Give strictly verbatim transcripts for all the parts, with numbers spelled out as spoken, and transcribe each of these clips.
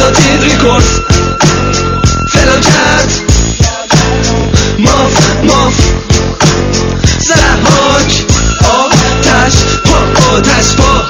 اساتید ریکورد فلاکت ماف ماف زهاک آتش پا آتش پا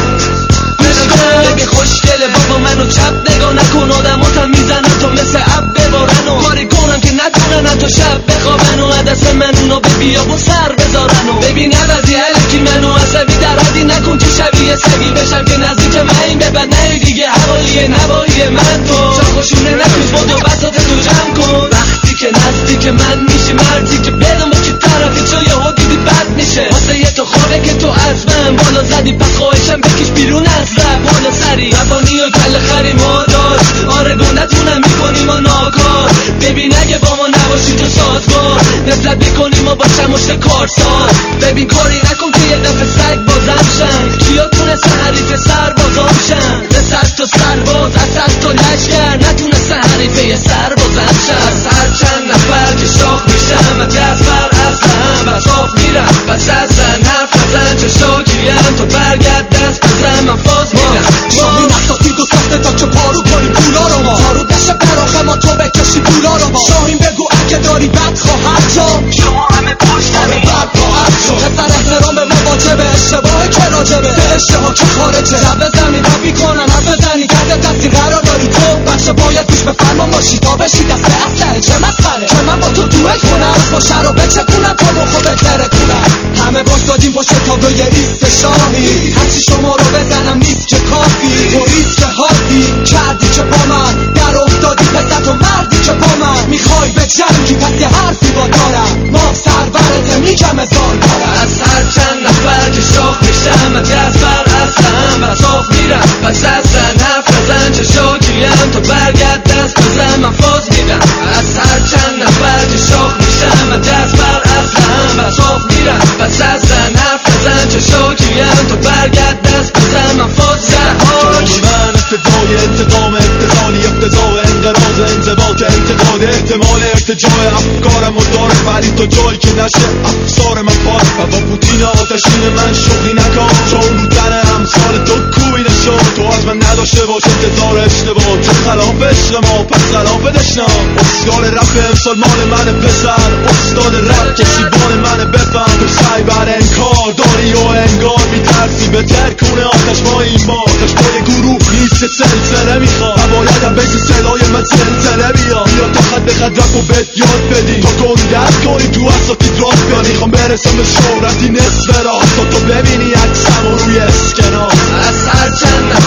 ببین خوشگله بابا منو چپ نگاه نکن آدماتم میزنن تو مثل اب ببارن و کاری کنم که نتونن تو شب بخوابن و عدس من اونا به بیابون سر بذارن و ببین عوضی علکی منو عصبی در حدی نکن که شبیه سگی بشم که نزدیک من این ببن نه دیگه حوالی نوایی من تو شاخوشونه نکوش باد و بساط تو جمع کن وقتی که نزدیک من میشی مردی که بدون با که طرفی چو یهو دیدی بد میشه واسه یه تو خوابه که تو از من بالا زدی پس خواهشم بکش بیرون از رب بالا سری مبانی و کل خری ما داشت آره گو نتونم میکنیم و ناکار ببین اگه با ما نباشی تو سازگار نسبت بکنیم و باشم مشت کارساز ببین کاری نکن که یه دفعه سگ بازم شن کیا تونسته حریف سربازام شن نسل تو سرباز اصل تو لشگر نتونسته حریف یه سربازم شن از هر چند نفر که شاخ میشم و دست بر اصلم و صاف میرم بس از زن حرف نزن چه شاکیم تو برگرد دست بزن من فاز میرم شاهین اساتید و ساخته تا که پارو کنیم پولا رو ما پارو دشه براخه ما تو بکشی پولا رو ما شاهین بگو اگه داری بد خواهد جا شما همه پشتمی بد خواهد جا پسر احترام به مواجبه اشتباه که راجبه به اشتباه که خارجه شب بزنی رفی کنن حرف بزنی کرده دستی قرار داری تو بچه باید گوش به فرمان باشی تا بشی دست اصله چه مسخره که من با تو دوئت کنم با شرابه چکونم تا مخو بهتره کنم همه باش دادیم پشت تابلوی ایست شاهی هرچی شما رو بزنم نیست که کافی و ریسک حادی کردی که با من در افتادی پسر تو مردی که با من میخوای به جنگی پس یه حرفی با دارم ما سرورته میگم ازار دارم از هر چند نفر که شاخ میشم و دست بر اصلم و صاف میرم پس از زن حرف نزن چه شاکیم تو برگرد دست بزن من فاز میرم از هر چند نفر که شاخ میشم و دست بر اصلم و صاف میرم پس از زن حرف نزن چه شاکیم تو برگرد دست بزن من فاز زهاک من ابتدای انتقام ابتدالی ابتدای انقراض انضباط انتقاد احتمال ارتجاع افکارم و داره ولی تا جایی که نشه افسار من پار و با پوتین آتشین من شوخی نکن چون رو تن امثال تو کوبی نشو تو از من نداشته باش انتظار اشتباه چون خلاف عشق ما پس خلاف دشنم اسکار رپ امسال مال من پسر استاد رپ کشیبان من بفهم تو سعی بر انکار داری و انگار میترسی به ترکونه آتش ما این ما آتش مای گروه نیست سلسله میخواد و بایدم بیس صدای من سلسله بیا بیا تا خط به خط رپ و بهت یاد بدی تا گنگت کنی تو اساتید راست بیا میخوام برسم به شهرتی نصف راست تا تو ببینی عکسم و روی اسکناس از هر چند